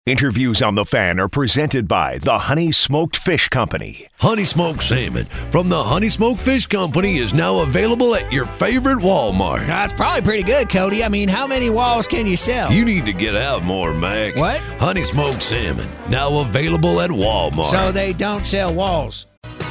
Interviews on The Fan are presented by the Honey Smoked Fish Company. Honey Smoked Salmon from the Honey Smoked Fish Company is now available at your favorite Walmart. That's probably pretty good, Cody. I mean, how many walls can you sell? You need to get out more, Mac. What? Honey Smoked Salmon, now available at Walmart. So they don't sell walls.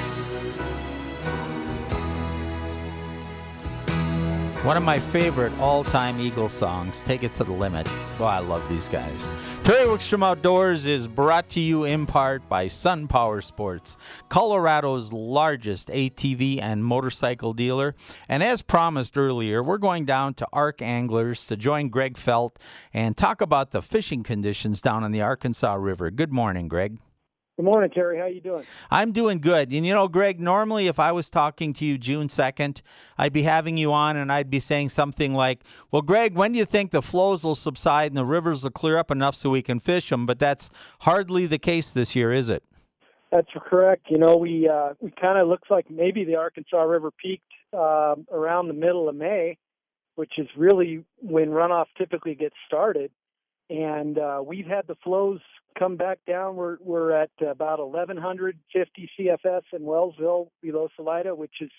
One of my favorite all-time Eagles songs, Take It to the Limit. Oh, I love these guys. Terry Wickstrom Outdoors is brought to you in part by Sun Power Sports, Colorado's largest ATV and motorcycle dealer. And as promised earlier, we're going down to Ark Anglers to join Greg Felt and talk about the fishing conditions down on the Arkansas River. Good morning, Greg. Good morning, Terry. How you doing? I'm doing good. And, you know, Greg, normally if I was talking to you June 2nd, I'd be having you on and I'd be saying something like, well, Greg, when do you think the flows will subside and the rivers will clear up enough so we can fish them? But that's hardly the case this year, is it? That's correct. You know, we kind of looks like maybe the Arkansas River peaked around the middle of May, which is really when runoff typically gets started. And we've had the flows come back down. We're at about 1,150 CFS in Wellsville below Salida, which is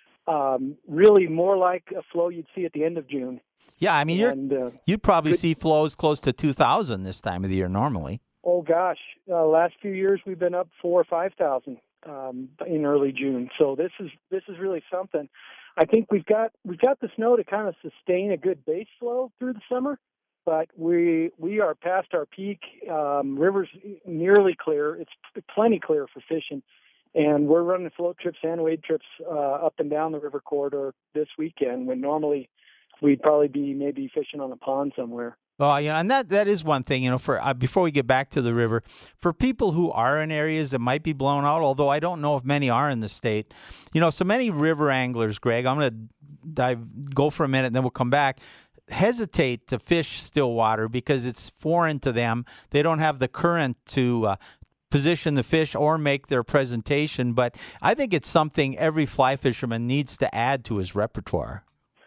really more like a flow you'd see at the end of June. Yeah, I mean, you'd probably see flows close to 2,000 this time of the year normally. Oh gosh, last few years we've been up 4,000 or 5,000 in early June. So this is really something. I think we've got the snow to kind of sustain a good base flow through the summer. But we are past our peak. River's nearly clear. It's plenty clear for fishing. And we're running float trips and wade trips up and down the river corridor this weekend when normally we'd probably be maybe fishing on a pond somewhere. Well, you know, and that is one thing, you know, for before we get back to the river, for people who are in areas that might be blown out, although I don't know if many are in the state, you know, so many river anglers, Greg, I'm going to go for a minute and then we'll come back, hesitate to fish still water because it's foreign to them. They don't have the current to position the fish or make their presentation. But I think it's something every fly fisherman needs to add to his repertoire.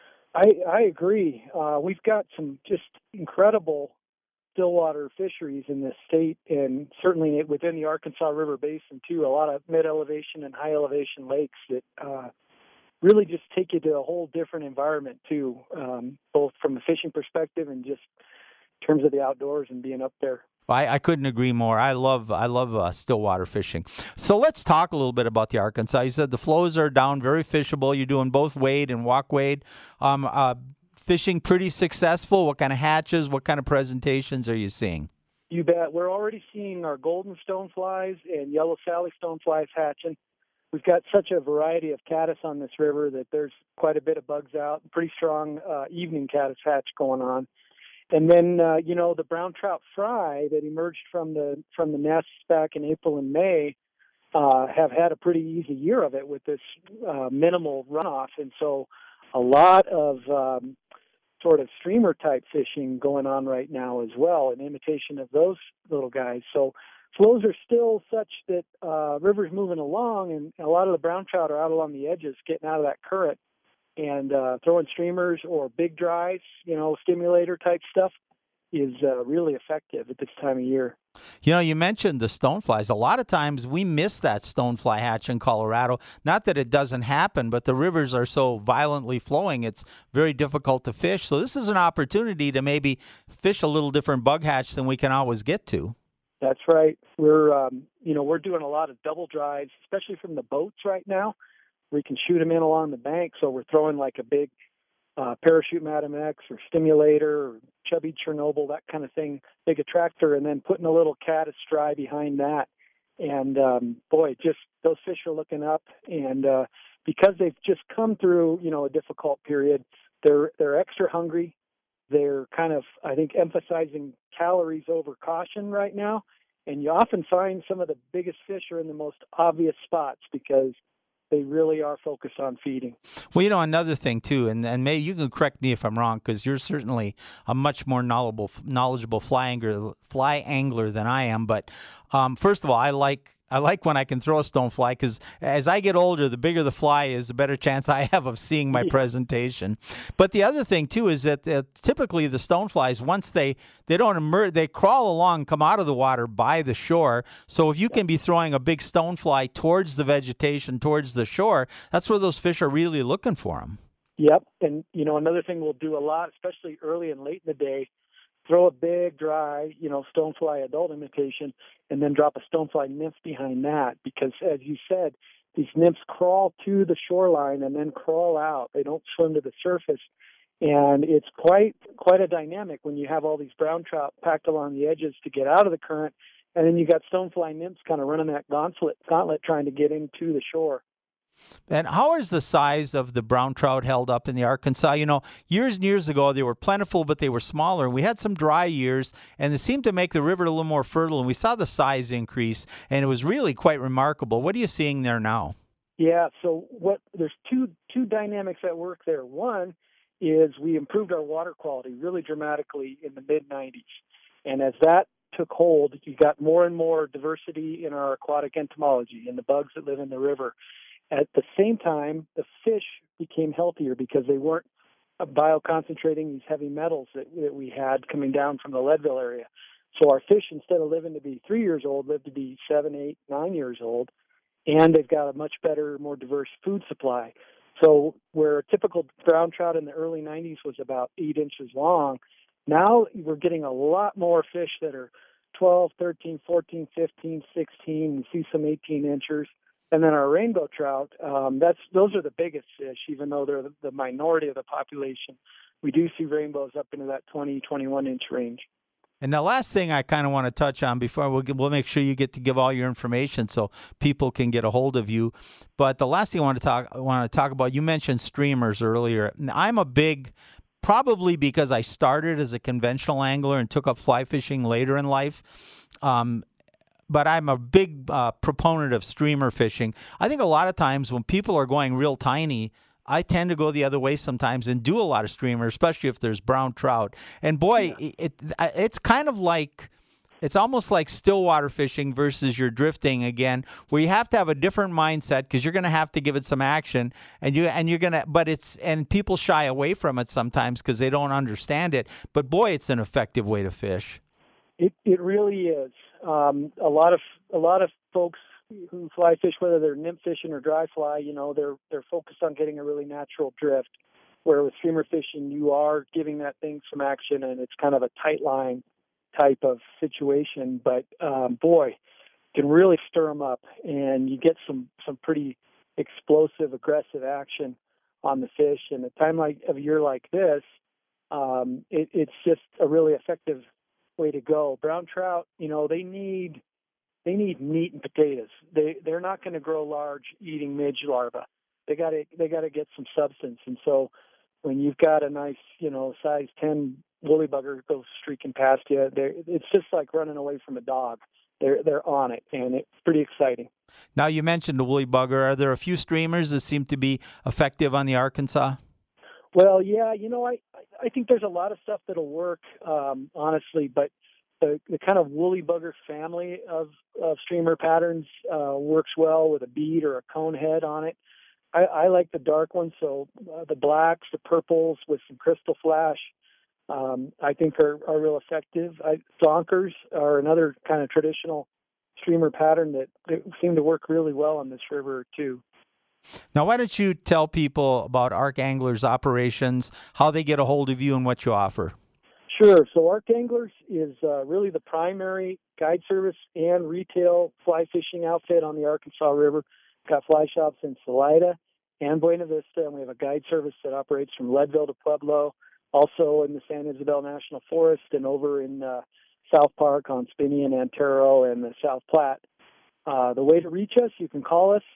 I agree. We've got some just incredible stillwater fisheries in this state, and certainly within the Arkansas River Basin too. A lot of mid-elevation and high-elevation lakes that really just take you to a whole different environment too, both from a fishing perspective and just in terms of the outdoors and being up there. I couldn't agree more. I love stillwater fishing. So let's talk a little bit about the Arkansas. You said the flows are down, very fishable. You're doing both wade and walk wade. Fishing pretty successful. What kind of hatches, what kind of presentations are you seeing? You bet. We're already seeing our golden stoneflies and yellow Sally stoneflies hatching. We've got such a variety of caddis on this river that there's quite a bit of bugs out. Pretty strong evening caddis hatch going on. And then, you know, the brown trout fry that emerged from the nests back in April and May have had a pretty easy year of it with this minimal runoff. And so a lot of sort of streamer type fishing going on right now as well, in imitation of those little guys. So flows are still such that river's moving along, and a lot of the brown trout are out along the edges, getting out of that current, and throwing streamers or big dries, you know, stimulator type stuff is really effective at this time of year. You know, you mentioned the stoneflies. A lot of times we miss that stonefly hatch in Colorado. Not that it doesn't happen, but the rivers are so violently flowing, it's very difficult to fish. So this is an opportunity to maybe fish a little different bug hatch than we can always get to. That's right. We're doing a lot of double drives, especially from the boats right now. We can shoot them in along the bank, so we're throwing like a big parachute Madam X or stimulator or chubby Chernobyl, that kind of thing, big attractor, and then putting a little caddis dry behind that. And just those fish are looking up, and because they've just come through, you know, a difficult period, they're extra hungry. They're kind of, I think, emphasizing calories over caution right now. And you often find some of the biggest fish are in the most obvious spots because they really are focused on feeding. Well, you know, another thing, too, and maybe you can correct me if I'm wrong, because you're certainly a much more knowledgeable fly angler than I am, but First of all, I like when I can throw a stonefly because as I get older, the bigger the fly is, the better chance I have of seeing my presentation. But the other thing too is that typically the stoneflies, once they don't emerge, they crawl along, come out of the water by the shore. So if you can be throwing a big stonefly towards the vegetation, towards the shore, that's where those fish are really looking for them. Yep, and another thing we'll do a lot, especially early and late in the day, throw a big dry, stonefly adult imitation, and then drop a stonefly nymph behind that. Because as you said, these nymphs crawl to the shoreline and then crawl out. They don't swim to the surface. And it's quite a dynamic when you have all these brown trout packed along the edges to get out of the current, and then you got stonefly nymphs kind of running that gauntlet trying to get into the shore. And how is the size of the brown trout held up in the Arkansas? Years and years ago, they were plentiful, but they were smaller. We had some dry years, and it seemed to make the river a little more fertile, and we saw the size increase, and it was really quite remarkable. What are you seeing there now? Yeah, so there's two dynamics at work there. One is we improved our water quality really dramatically in the mid-'90s, and as that took hold, you got more and more diversity in our aquatic entomology and the bugs that live in the river. At the same time, the fish became healthier because they weren't bioconcentrating these heavy metals that we had coming down from the Leadville area. So our fish, instead of living to be 3 years old, lived to be 7, 8, 9 years old, and they've got a much better, more diverse food supply. So where a typical brown trout in the early 90s was about 8 inches long, now we're getting a lot more fish that are 12, 13, 14, 15, 16. We see some 18 inchers. And then our rainbow trout, those are the biggest fish, even though they're the minority of the population. We do see rainbows up into that 20, 21-inch range. And the last thing I kind of want to touch on before we'll make sure you get to give all your information so people can get a hold of you. But the last thing I want to talk about, you mentioned streamers earlier. I'm a big, probably because I started as a conventional angler and took up fly fishing later in life. But I'm a big proponent of streamer fishing. I think a lot of times when people are going real tiny, I tend to go the other way sometimes and do a lot of streamers, especially if there's brown trout. And boy, it's kind of like, it's almost like stillwater fishing versus your drifting again, where you have to have a different mindset because you're going to have to give it some action, and you're going to. But and people shy away from it sometimes because they don't understand it. But boy, it's an effective way to fish. It really is. A lot of folks who fly fish, whether they're nymph fishing or dry fly, they're focused on getting a really natural drift. Where with streamer fishing, you are giving that thing some action, and it's kind of a tight line type of situation. But boy, can really stir them up, and you get some pretty explosive, aggressive action on the fish. And a time of year like this, it's just a really effective way to go. Brown trout, they need meat and potatoes. They're not going to grow large eating midge larvae. They got to get some substance. And so when you've got a nice, size 10 woolly bugger goes streaking past you, it's just like running away from a dog. They're on it, and it's pretty exciting. Now, you mentioned the woolly bugger. Are there a few streamers that seem to be effective on the Arkansas? Well, yeah, I think there's a lot of stuff that'll work, honestly, but the kind of woolly bugger family of streamer patterns works well with a bead or a cone head on it. I like the dark ones, so the blacks, the purples with some crystal flash, I think are real effective. Zonkers are another kind of traditional streamer pattern that seem to work really well on this river too. Now, why don't you tell people about Ark Anglers operations, how they get a hold of you, and what you offer? Sure. So Ark Anglers is really the primary guide service and retail fly fishing outfit on the Arkansas River. We've got fly shops in Salida and Buena Vista, and we have a guide service that operates from Leadville to Pueblo, also in the San Isabel National Forest and over in South Park on Spinney and Antero and the South Platte. The way to reach us, you can call us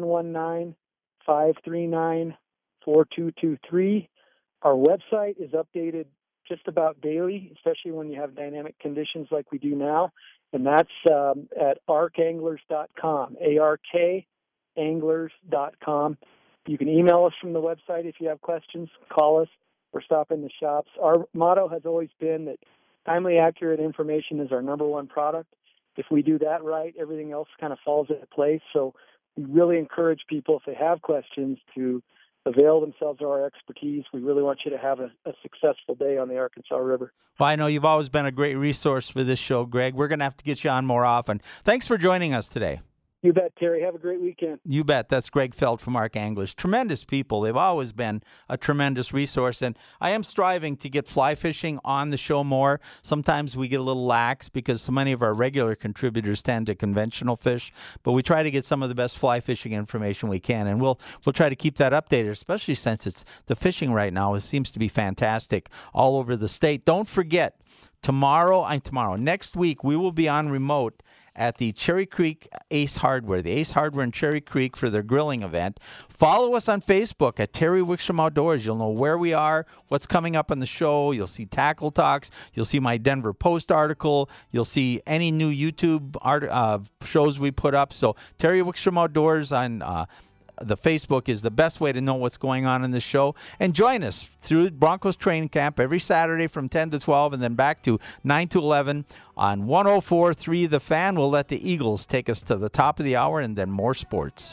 719-539-4223. Our website is updated just about daily, especially when you have dynamic conditions like we do now, and that's at arkanglers.com, A-R-K, anglers.com. You can email us from the website if you have questions, call us, or stop in the shops. Our motto has always been that timely, accurate information is our number one product, if we do that right, everything else kind of falls into place. So we really encourage people, if they have questions, to avail themselves of our expertise. We really want you to have a successful day on the Arkansas River. Well, I know you've always been a great resource for this show, Greg. We're going to have to get you on more often. Thanks for joining us today. You bet, Terry. Have a great weekend. You bet. That's Greg Feld from Ark Anglers. Tremendous people. They've always been a tremendous resource. And I am striving to get fly fishing on the show more. Sometimes we get a little lax because so many of our regular contributors tend to conventional fish. But we try to get some of the best fly fishing information we can. And we'll try to keep that updated, especially since it's the fishing right now. It seems to be fantastic all over the state. Don't forget, next week, we will be on remote at the Cherry Creek Ace Hardware, the Ace Hardware in Cherry Creek for their grilling event. Follow us on Facebook at Terry Wickstrom Outdoors. You'll know where we are, what's coming up on the show. You'll see Tackle Talks. You'll see my Denver Post article. You'll see any new YouTube shows we put up. So Terry Wickstrom Outdoors on the Facebook is the best way to know what's going on in the show. And join us through Broncos training camp every Saturday from 10 to 12 and then back to 9 to 11 on 104.3 The Fan. We'll let the Eagles take us to the top of the hour and then more sports.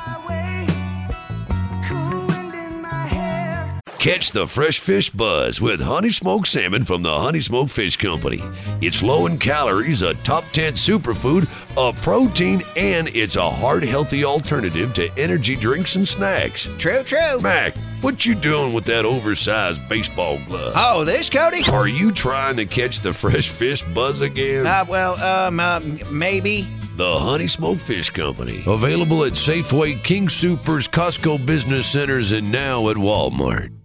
Catch the fresh fish buzz with Honey Smoked Salmon from the Honey Smoked Fish Company. It's low in calories, a top 10 superfood, a protein, and it's a heart healthy alternative to energy drinks and snacks. True. Mac, what you doing with that oversized baseball glove? Oh, this, Cody? Are you trying to catch the fresh fish buzz again? Maybe. The Honey Smoked Fish Company. Available at Safeway, King Soopers, Costco Business Centers, and now at Walmart.